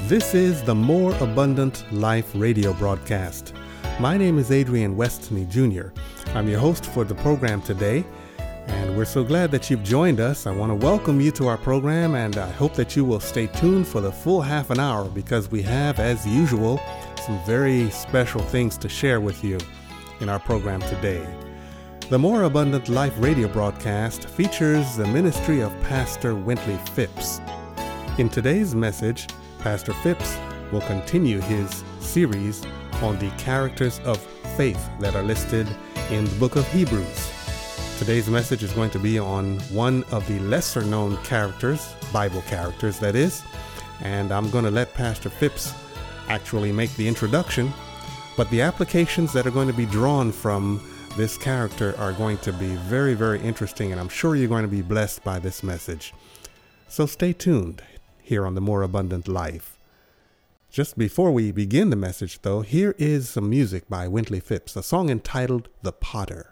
This is the More Abundant Life radio broadcast. My name is Adrian Westney Jr. I'm your host for the program today, and we're so glad that you've joined us. I want to welcome you to our program, and I hope that you will stay tuned for the full half an hour because we have, as usual, some very special things to share with you in our program today. The More Abundant Life radio broadcast features the ministry of Pastor Wintley Phipps. In today's message, Pastor Phipps will continue his series on the characters of faith that are listed in the book of Hebrews. Today's message is going to be on one of the lesser known characters, Bible characters that is, and I'm going to let Pastor Phipps actually make the introduction, but the applications that are going to be drawn from this character are going to be very, very interesting, and I'm sure you're going to be blessed by this message. So stay tuned here on The More Abundant Life. Just before we begin the message, though, here is some music by Wintley Phipps, a song entitled The Potter.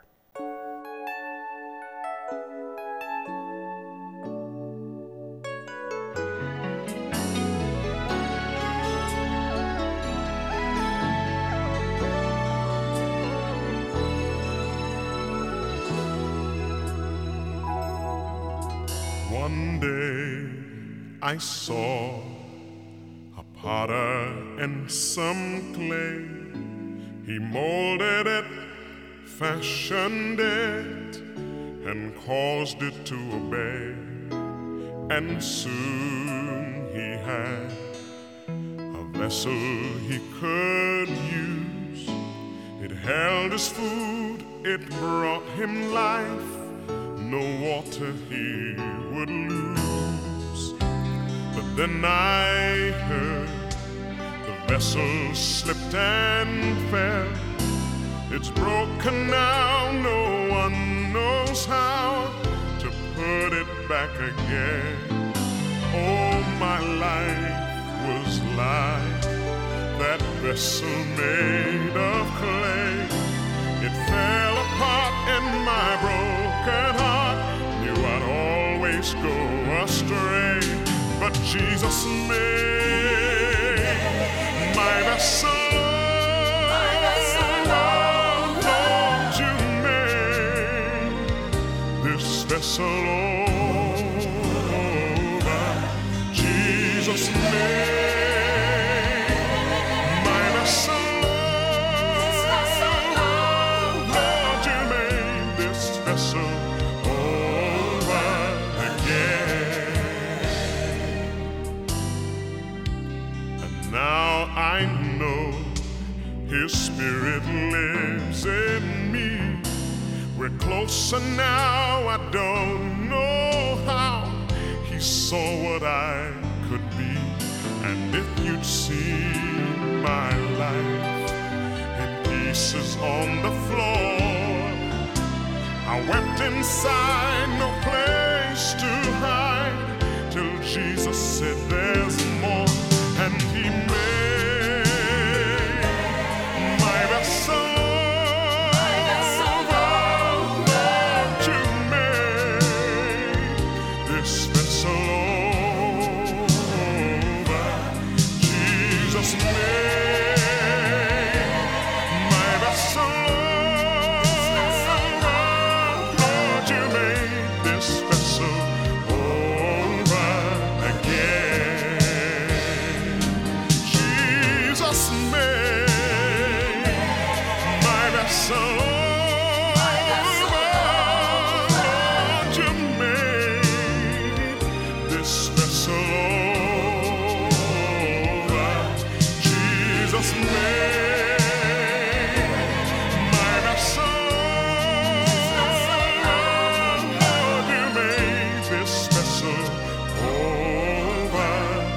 One day I saw a potter and some clay. He molded it, fashioned it, and caused it to obey. And soon he had a vessel he could use. It held his food, it brought him life. No water he would lose. But then I heard the vessel slipped and fell. It's broken now, no one knows how to put it back again. Oh, my life was like that vessel made of clay. It fell apart in my broken heart. Knew I'd always go astray, but Jesus made my vessel. Lord, you made this vessel over. Jesus made my vessel. Lord, you made this vessel over again. And now I know His Spirit lives in me. We're closer now, I don't know how. He saw what I could be. And if you'd seen my life in pieces on the floor, I wept inside, no place to hide, till Jesus said there's more. And He made my vessel. Lord, you made this vessel over. Jesus made my vessel. Lord, you made this vessel over again. Jesus made my vessel. Lord, you made this vessel over. Jesus made my vessel. Lord, you made this vessel over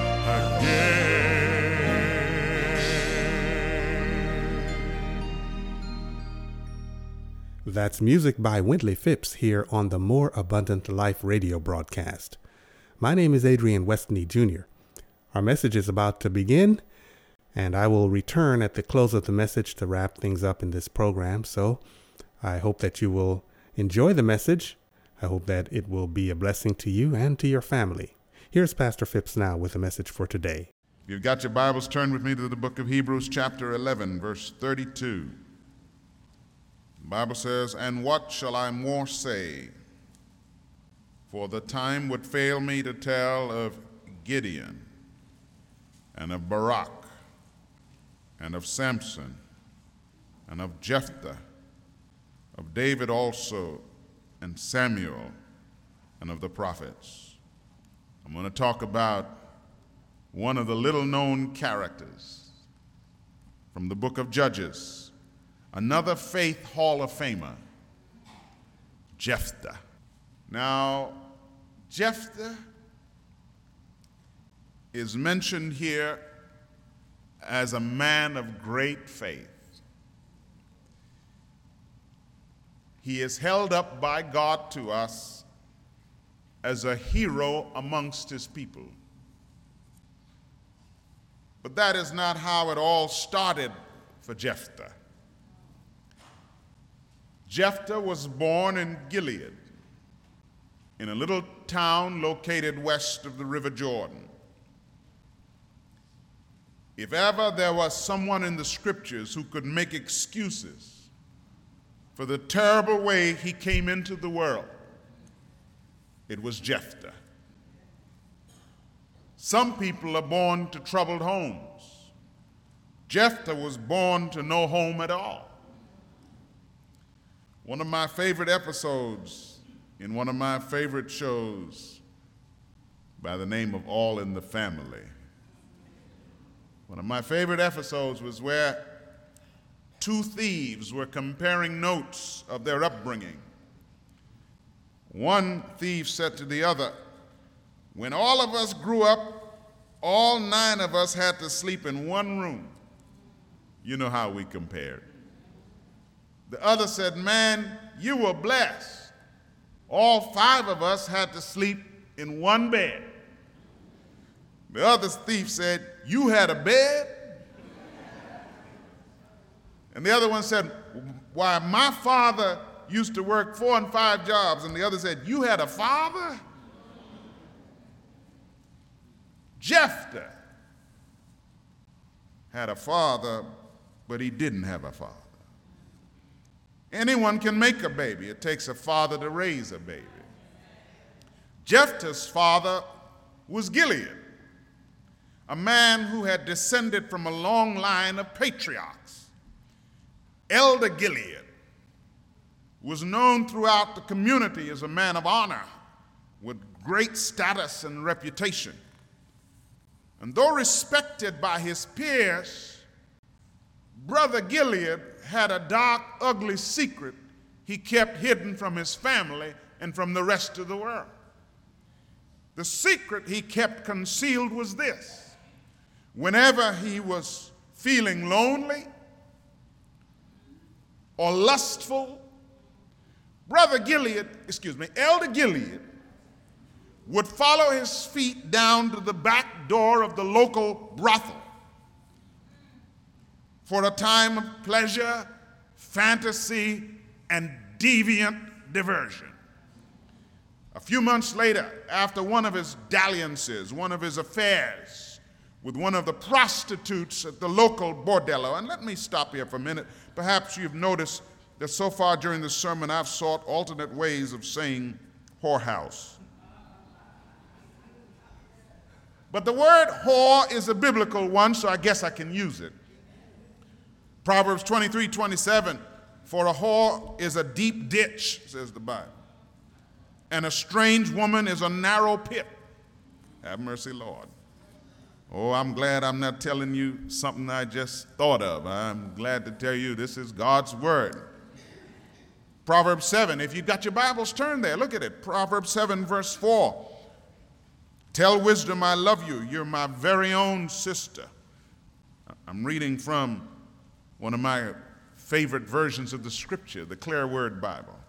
again. That's music by Wintley Phipps here on the More Abundant Life radio broadcast. My name is Adrian Westney Jr. Our message is about to begin, and I will return at the close of the message to wrap things up in this program. So I hope that you will enjoy the message. I hope that it will be a blessing to you and to your family. Here's Pastor Phipps now with a message for today. If you've got your Bibles, turn with me to the book of Hebrews chapter 11, verse 32. The Bible says, "And what shall I more say? For the time would fail me to tell of Gideon, and of Barak, and of Samson, and of Jephthah, of David also, and Samuel, and of the prophets." I'm going to talk about one of the little-known characters from the book of Judges, another faith Hall of Famer, Jephthah. Now, Jephthah is mentioned here as a man of great faith. He is held up by God to us as a hero amongst his people. But that is not how it all started for Jephthah. Jephthah was born in Gilead, in a little town located west of the River Jordan. If ever there was someone in the scriptures who could make excuses for the terrible way he came into the world, it was Jephthah. Some people are born to troubled homes. Jephthah was born to no home at all. One of my favorite episodes in one of my favorite shows by the name of All in the Family. One of my favorite episodes was where two thieves were comparing notes of their upbringing. One thief said to the other, "When all of us grew up, all 9 of us had to sleep in one room." You know how we compared. The other said, "Man, you were blessed. All 5 of us had to sleep in one bed." The other thief said, "You had a bed?" And the other one said, "Why, my father used to work 4 and 5 jobs." And the other said, "You had a father?" Jephthah had a father, but he didn't have a father. Anyone can make a baby. It takes a father to raise a baby. Jephthah's father was Gilead, a man who had descended from a long line of patriarchs. Elder Gilead was known throughout the community as a man of honor with great status and reputation. And though respected by his peers, Brother Gilead had a dark, ugly secret he kept hidden from his family and from the rest of the world. The secret he kept concealed was this: whenever he was feeling lonely or lustful, Elder Gilead would follow his feet down to the back door of the local brothel for a time of pleasure, fantasy, and deviant diversion. A few months later, after one of his dalliances, one of his affairs with one of the prostitutes at the local bordello, and let me stop here for a minute. Perhaps you've noticed that so far during the sermon I've sought alternate ways of saying whorehouse. But the word whore is a biblical one, so I guess I can use it. Proverbs 23:27, "For a whore is a deep ditch," says the Bible, "and a strange woman is a narrow pit." Have mercy, Lord. Oh, I'm glad I'm not telling you something I just thought of. I'm glad to tell you this is God's word. Proverbs 7, if you've got your Bibles, turn there. Look at it. Proverbs 7, verse 4. "Tell wisdom I love you. You're my very own sister." I'm reading from one of my favorite versions of the scripture, the Clear Word Bible.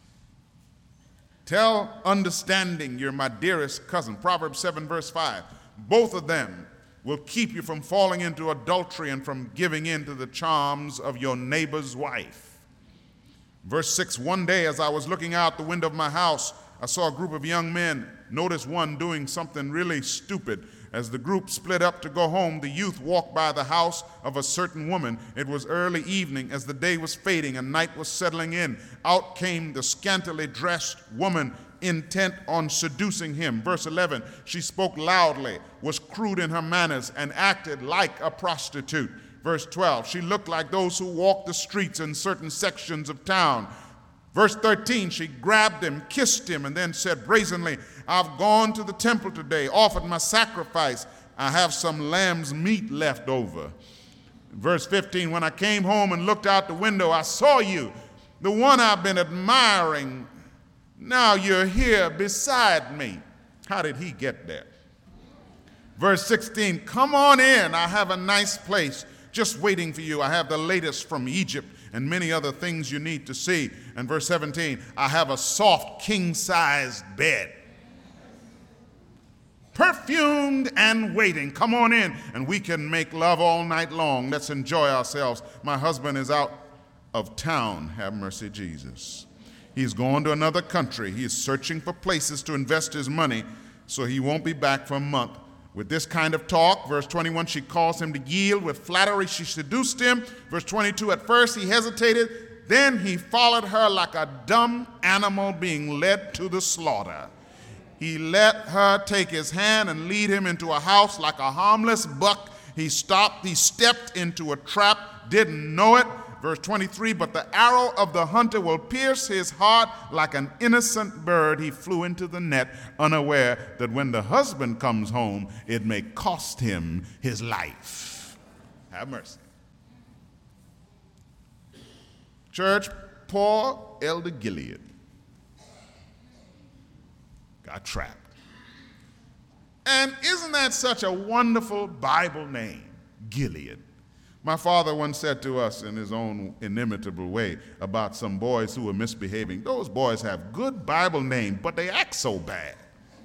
"Tell understanding you're my dearest cousin." Proverbs 7, verse 5. "Both of them will keep you from falling into adultery and from giving in to the charms of your neighbor's wife." Verse 6, "One day as I was looking out the window of my house, I saw a group of young men. Notice one doing something really stupid. As the group split up to go home, the youth walked by the house of a certain woman. It was early evening as the day was fading and night was settling in. Out came the scantily dressed woman, intent on seducing him. Verse 11, she spoke loudly, was crude in her manners, and acted like a prostitute. Verse 12, she looked like those who walk the streets in certain sections of town. Verse 13, she grabbed him, kissed him, and then said brazenly, I've gone to the temple today, offered my sacrifice. I have some lamb's meat left over. Verse 15, when I came home and looked out the window, I saw you, the one I've been admiring. Now you're here beside me. How did he get there? Verse 16, come on in. I have a nice place just waiting for you. I have the latest from Egypt and many other things you need to see. And verse 17, I have a soft king-sized bed, perfumed and waiting. Come on in and we can make love all night long. Let's enjoy ourselves. My husband is out of town. Have mercy, Jesus. He's going to another country. He is searching for places to invest his money, so he won't be back for a month. With this kind of talk, verse 21, she caused him to yield. With flattery, she seduced him. Verse 22, at first he hesitated. Then he followed her like a dumb animal being led to the slaughter. He let her take his hand and lead him into a house like a harmless buck. He stepped into a trap, didn't know it. Verse 23, but the arrow of the hunter will pierce his heart like an innocent bird. He flew into the net, unaware that when the husband comes home, it may cost him his life. Have mercy. Church, poor Elder Gilead got trapped. And isn't that such a wonderful Bible name, Gilead? My father once said to us in his own inimitable way about some boys who were misbehaving, those boys have good Bible names, but they act so bad.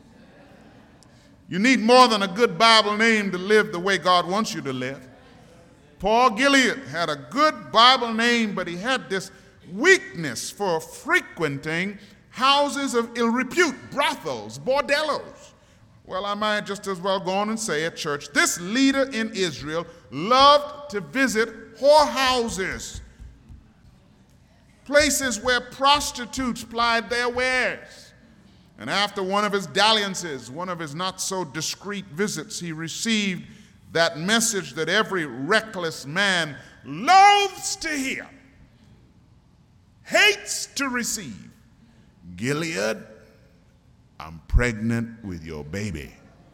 You need more than a good Bible name to live the way God wants you to live. Paul Gilead had a good Bible name, but he had this weakness for frequenting houses of ill repute, brothels, bordellos. Well, I might just as well go on and say at church, this leader in Israel loved to visit whorehouses, places where prostitutes plied their wares. And after one of his dalliances, one of his not so discreet visits, he received that message that every reckless man loathes to hear, hates to receive. Gilead, I'm pregnant with your baby.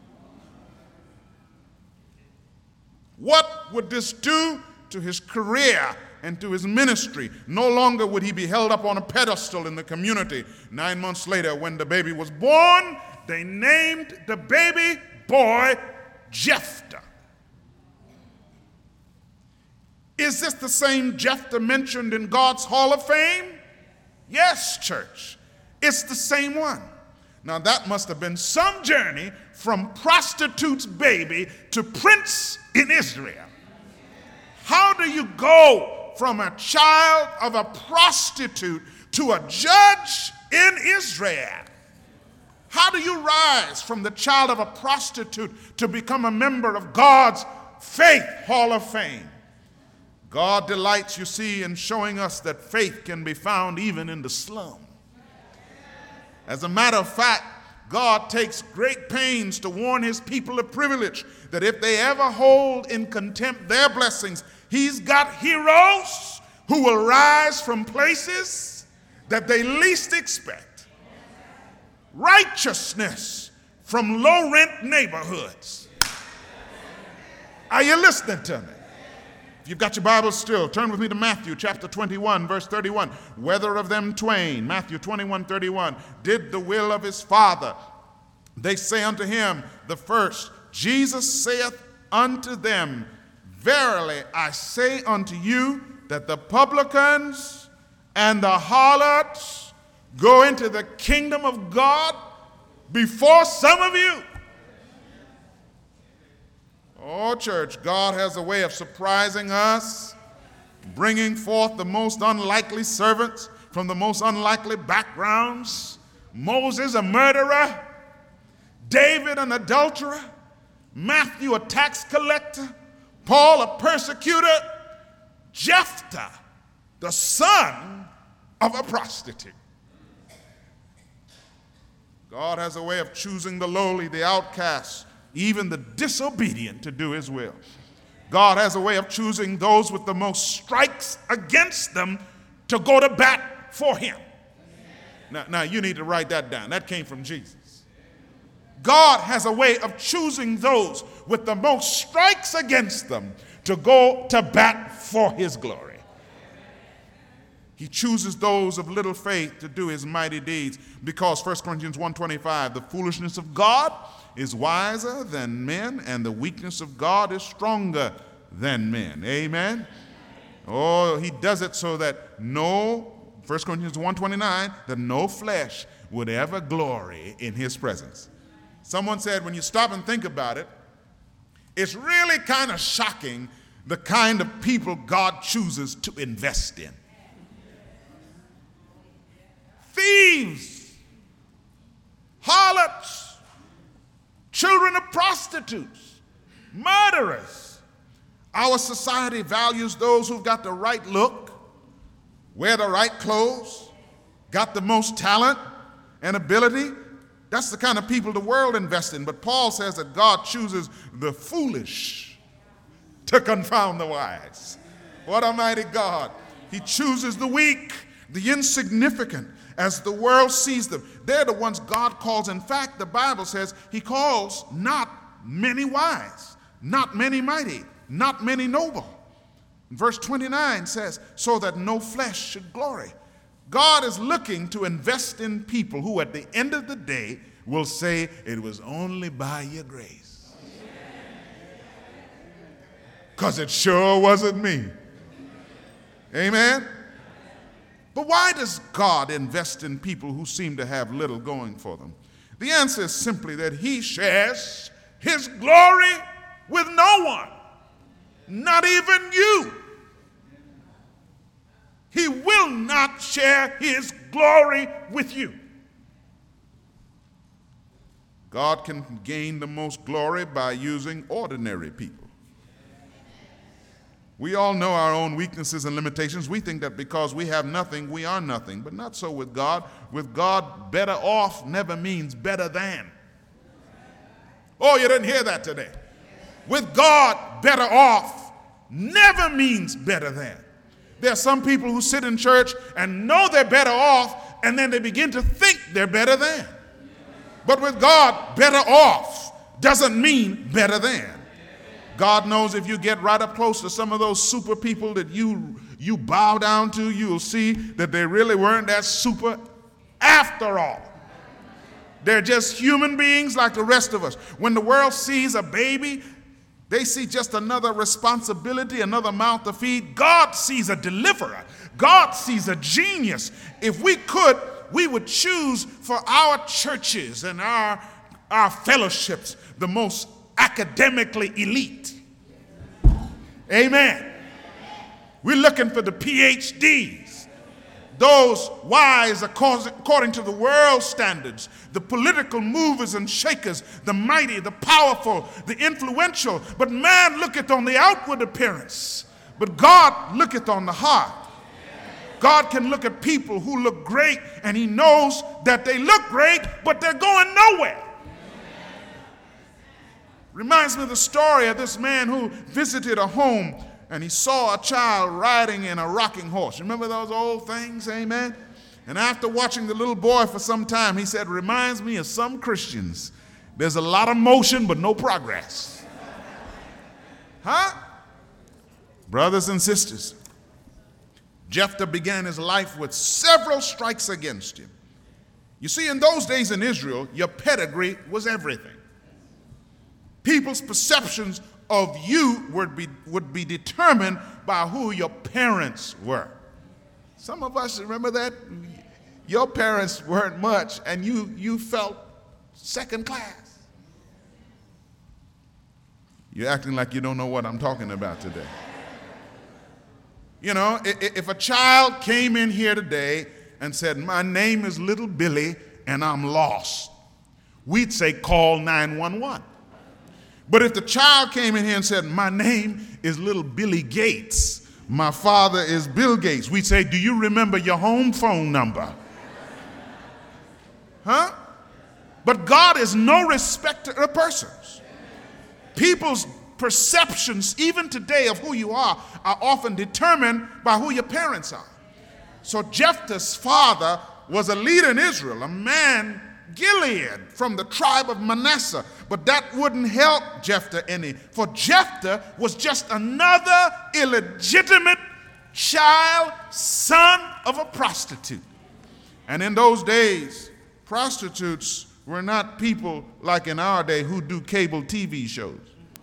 What would this do to his career and to his ministry? No longer would he be held up on a pedestal in the community. 9 months later, when the baby was born, they named the baby boy Jephthah. Is this the same Jephthah mentioned in God's Hall of Fame? Yes, church. It's the same one. Now that must have been some journey from prostitute's baby to prince in Israel. How do you go from a child of a prostitute to a judge in Israel? How do you rise from the child of a prostitute to become a member of God's Faith Hall of Fame? God delights, you see, in showing us that faith can be found even in the slum. As a matter of fact, God takes great pains to warn his people of privilege that if they ever hold in contempt their blessings, he's got heroes who will rise from places that they least expect. Righteousness from low-rent neighborhoods. Are you listening to me? If you've got your Bible still, turn with me to Matthew chapter 21, verse 31. Whether of them twain, Matthew 21, 31, did the will of his Father, they say unto him, the first. Jesus saith unto them, verily I say unto you, that the publicans and the harlots go into the kingdom of God before some of you. Oh, church, God has a way of surprising us, bringing forth the most unlikely servants from the most unlikely backgrounds. Moses, a murderer. David, an adulterer. Matthew, a tax collector, Paul, a persecutor, Jephthah, the son of a prostitute. God has a way of choosing the lowly, the outcast, even the disobedient to do his will. God has a way of choosing those with the most strikes against them to go to bat for him. Now you need to write that down. That came from Jesus. God has a way of choosing those with the most strikes against them to go to bat for his glory. He chooses those of little faith to do his mighty deeds because 1 Corinthians 1:25, the foolishness of God is wiser than men, and the weakness of God is stronger than men. Amen? Oh, he does it so that 1 Corinthians 1:29, that no flesh would ever glory in his presence. Someone said, when you stop and think about it, it's really kind of shocking the kind of people God chooses to invest in. Thieves, harlots, children of prostitutes, murderers. Our society values those who've got the right look, wear the right clothes, got the most talent and ability. That's the kind of people the world invests in. But Paul says that God chooses the foolish to confound the wise. What a mighty God. He chooses the weak, the insignificant, as the world sees them. They're the ones God calls. In fact, the Bible says he calls not many wise, not many mighty, not many noble. Verse 29 says, so that no flesh should glory. God is looking to invest in people who at the end of the day will say, it was only by your grace. Because it sure wasn't me. Amen? But why does God invest in people who seem to have little going for them? The answer is simply that he shares his glory with no one, not even you. He will not share his glory with you. God can gain the most glory by using ordinary people. We all know our own weaknesses and limitations. We think that because we have nothing, we are nothing. But not so with God. With God, better off never means better than. Oh, you didn't hear that today. With God, better off never means better than. There are some people who sit in church and know they're better off, and then they begin to think they're better than. But with God, better off doesn't mean better than. God knows if you get right up close to some of those super people that you bow down to, you'll see that they really weren't that super after all. They're just human beings like the rest of us. When the world sees a baby, they see just another responsibility, another mouth to feed. God sees a deliverer. God sees a genius. If we could, we would choose for our churches and our fellowships the most academically elite. Amen. We're looking for the PhDs, those wise according to the world's standards, the political movers and shakers, the mighty, the powerful, the influential. But man looketh on the outward appearance, but God looketh on the heart. God can look at people who look great, and he knows that they look great, but they're going nowhere. Reminds me of the story of this man who visited a home and he saw a child riding in a rocking horse. Remember those old things? Amen? And after watching the little boy for some time, he said, reminds me of some Christians. There's a lot of motion, but no progress. Huh? Brothers and sisters, Jephthah began his life with several strikes against him. You see, in those days in Israel, your pedigree was everything. People's perceptions of you would be determined by who your parents were. Some of us remember that? Your parents weren't much, and you felt second class. You're acting like you don't know what I'm talking about today. You know, if a child came in here today and said, my name is Little Billy and I'm lost, we'd say call 911. But if the child came in here and said, my name is little Billy Gates, my father is Bill Gates, we'd say, do you remember your home phone number? Huh? But God is no respecter of persons. People's perceptions, even today, of who you are often determined by who your parents are. So Jephthah's father was a leader in Israel, a man, Gilead, from the tribe of Manasseh. But that wouldn't help Jephthah any, for Jephthah was just another illegitimate child, son of a prostitute. And in those days, prostitutes were not people like in our day who do cable TV shows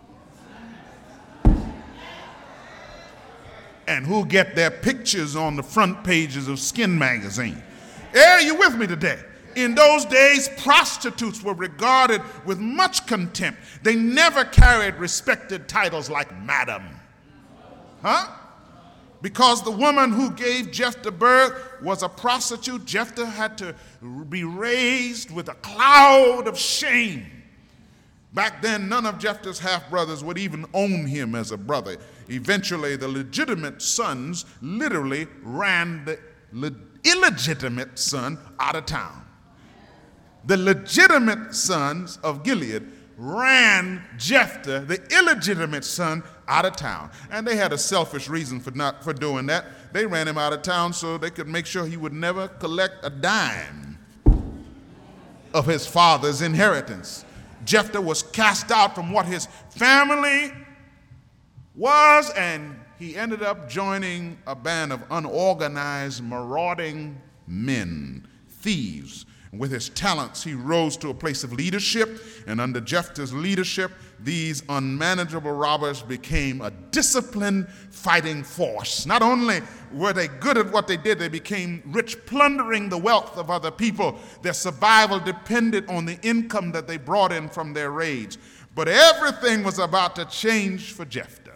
and who get their pictures on the front pages of Skin magazine. Are you with me today? In those days, prostitutes were regarded with much contempt. They never carried respected titles like madam. Huh? Because the woman who gave Jephthah birth was a prostitute, Jephthah had to be raised with a cloud of shame. Back then, none of Jephthah's half-brothers would even own him as a brother. Eventually, the legitimate sons literally ran the illegitimate son out of town. The legitimate sons of Gilead ran Jephthah, the illegitimate son, out of town. And they had a selfish reason for doing that. They ran him out of town so they could make sure he would never collect a dime of his father's inheritance. Jephthah was cast out from what his family was, and he ended up joining a band of unorganized, marauding men, thieves. With his talents, he rose to a place of leadership, and under Jephthah's leadership, these unmanageable robbers became a disciplined fighting force. Not only were they good at what they did, they became rich plundering the wealth of other people. Their survival depended on the income that they brought in from their raids. But everything was about to change for Jephthah.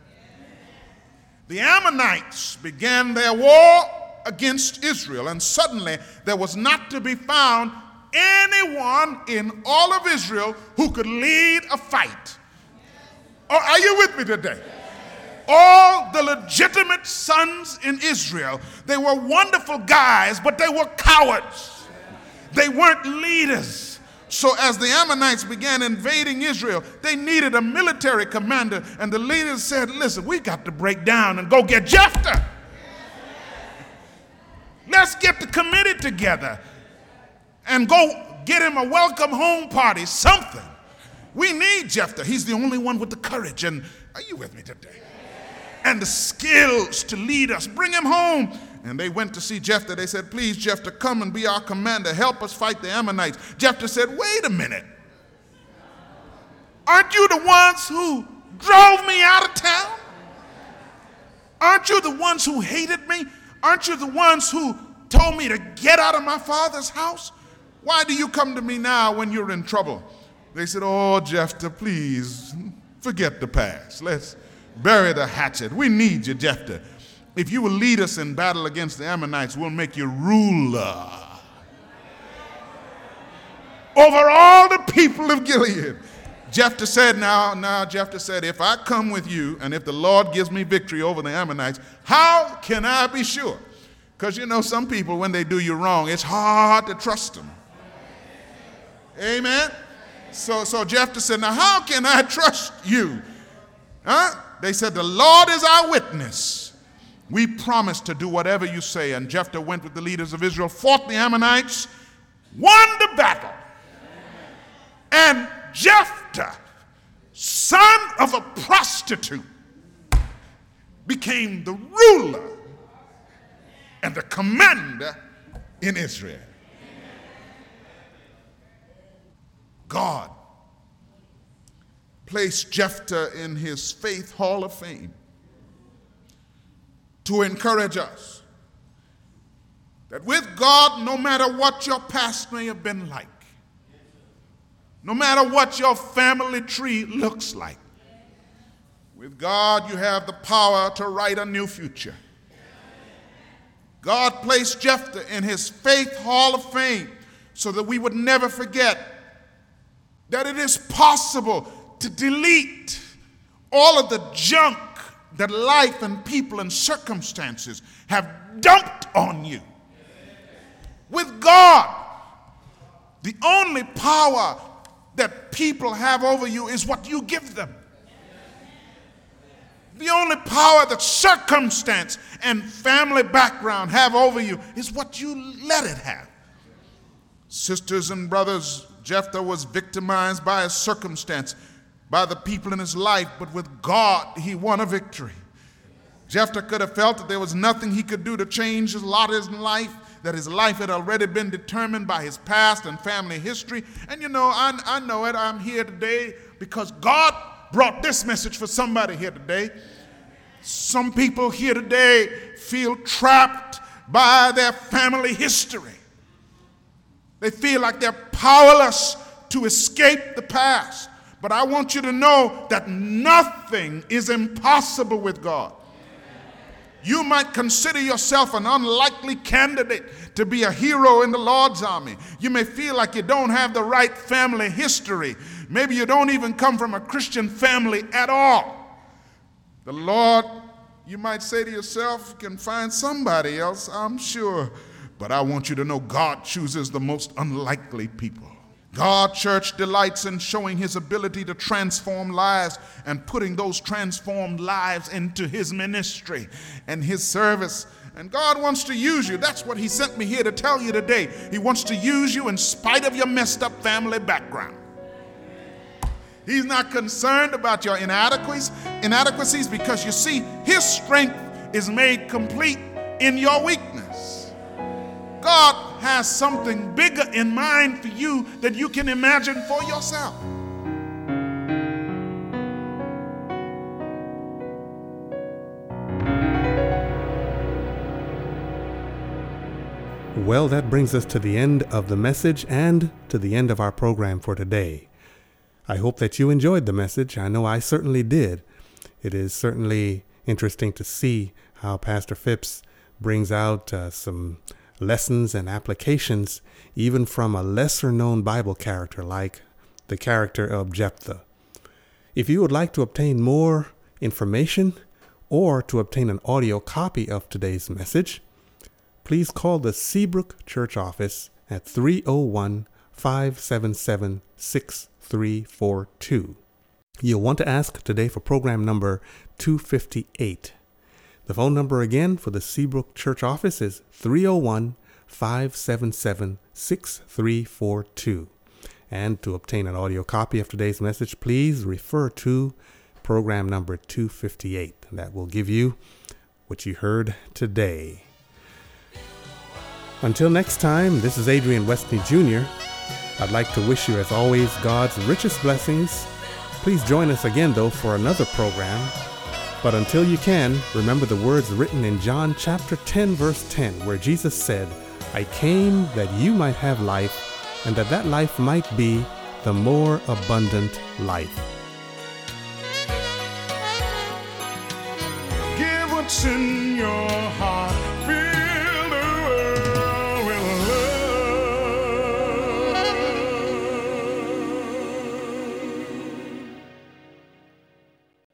The Ammonites began their war against Israel, and suddenly there was not to be found anyone in all of Israel who could lead a fight. Are you with me today? All the legitimate sons in Israel, they were wonderful guys, but they were cowards. They weren't leaders. So as the Ammonites began invading Israel, they needed a military commander, and the leaders said, listen, we got to break down and go get Jephthah. Let's get the committee together and go get him a welcome home party, something. We need Jephthah. He's the only one with the courage, and are you with me today? And the skills to lead us. Bring him home. And they went to see Jephthah. They said, please, Jephthah, come and be our commander. Help us fight the Ammonites. Jephthah said, wait a minute. Aren't you the ones who drove me out of town? Aren't you the ones who hated me? Aren't you the ones who told me to get out of my father's house? Why do you come to me now when you're in trouble? They said, oh, Jephthah, please, forget the past. Let's bury the hatchet. We need you, Jephthah. If you will lead us in battle against the Ammonites, we'll make you ruler over all the people of Gilead. Jephthah said, now Jephthah said, if I come with you and if the Lord gives me victory over the Ammonites, how can I be sure? Because you know, some people, when they do you wrong, it's hard to trust them. Amen? So Jephthah said, now how can I trust you? Huh? They said, the Lord is our witness. We promise to do whatever you say. And Jephthah went with the leaders of Israel, fought the Ammonites, won the battle. And Jephthah, son of a prostitute, became the ruler and the commander in Israel. God placed Jephthah in his Faith Hall of Fame to encourage us that with God, no matter what your past may have been like, no matter what your family tree looks like, with God you have the power to write a new future. God placed Jephthah in his Faith Hall of Fame so that we would never forget that it is possible to delete all of the junk that life and people and circumstances have dumped on you. With God, the only power that people have over you is what you give them. The only power that circumstance and family background have over you is what you let it have. Sisters and brothers, Jephthah was victimized by his circumstance, by the people in his life, but with God, he won a victory. Jephthah could have felt that there was nothing he could do to change his lot in life, that his life had already been determined by his past and family history. And you know, I know it. I'm here today because God brought this message for somebody here today. Some people here today feel trapped by their family history. They feel like they're powerless to escape the past. But I want you to know that nothing is impossible with God. You might consider yourself an unlikely candidate to be a hero in the Lord's army. You may feel like you don't have the right family history. Maybe you don't even come from a Christian family at all. The Lord, you might say to yourself, can find somebody else, I'm sure. But I want you to know God chooses the most unlikely people. God, church, delights in showing his ability to transform lives and putting those transformed lives into his ministry and his service. And God wants to use you. That's what he sent me here to tell you today. He wants to use you in spite of your messed up family background. He's not concerned about your inadequacies because you see, his strength is made complete in your weakness. God has something bigger in mind for you than you can imagine for yourself. Well, that brings us to the end of the message and to the end of our program for today. I hope that you enjoyed the message. I know I certainly did. It is certainly interesting to see how Pastor Phipps brings out some lessons and applications even from a lesser known Bible character like the character of Jephthah. If you would like to obtain more information or to obtain an audio copy of today's message, please call the Seabrook Church office at 301-577-6342. You'll want to ask today for program number 258. The phone number again for the Seabrook Church office is 301-577-6342. And to obtain an audio copy of today's message, please refer to program number 258. That will give you what you heard today. Until next time, this is Adrian Westney Jr. I'd like to wish you, as always, God's richest blessings. Please join us again, though, for another program. But until you can, remember the words written in John chapter 10, verse 10, where Jesus said, I came that you might have life, and that life might be the more abundant life. Give what's in your